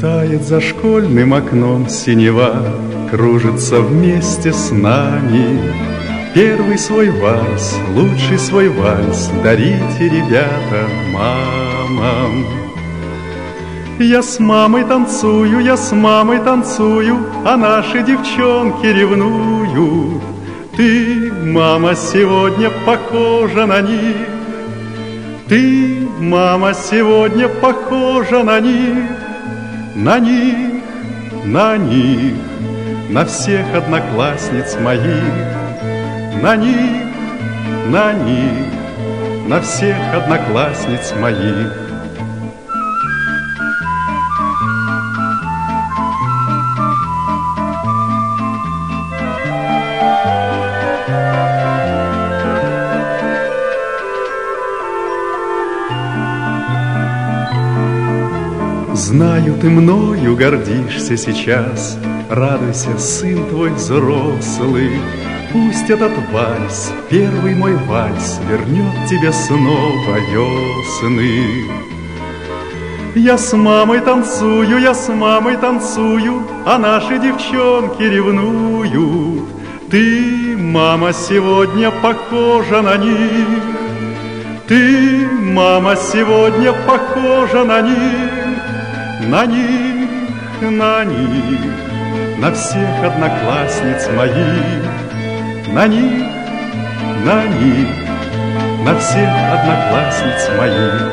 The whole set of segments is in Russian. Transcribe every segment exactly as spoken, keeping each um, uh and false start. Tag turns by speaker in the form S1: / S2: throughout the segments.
S1: Тает за школьным окном синева, кружится вместе с нами. Первый свой вальс, лучший свой вальс дарите, ребята, мамам. Я с мамой танцую, я с мамой танцую, а наши девчонки ревнуют. Ты, мама, сегодня похожа на них. Ты, мама, сегодня похожа на них. На них, на них, на всех одноклассниц моих. На них, на них, на всех одноклассниц моих. Знаю, ты мною гордишься сейчас, радуйся, сын твой взрослый. Пусть этот вальс, первый мой вальс, вернет тебе снова весны. Я с мамой танцую, я с мамой танцую, а наши девчонки ревнуют. Ты, мама, сегодня похожа на них. Ты, мама, сегодня похожа на них. На них, на них, на всех одноклассниц моих. На них, на них, на всех одноклассниц моих.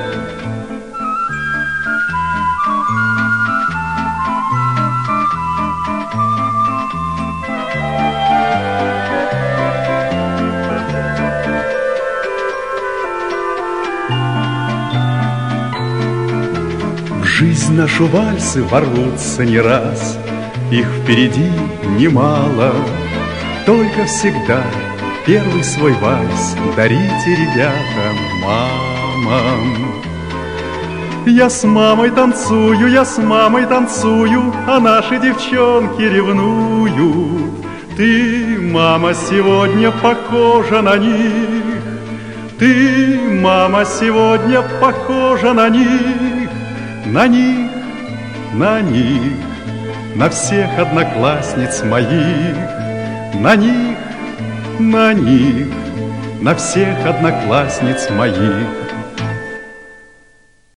S1: В жизнь нашу вальсы ворвутся не раз, их впереди немало. Только всегда первый свой вальс дарите, ребята, мамам. Я с мамой танцую, я с мамой танцую, а наши девчонки ревнуют. Ты, мама, сегодня похожа на них. Ты, мама, сегодня похожа на них. На них, на них, на всех одноклассниц моих. На них, на них, на всех одноклассниц моих.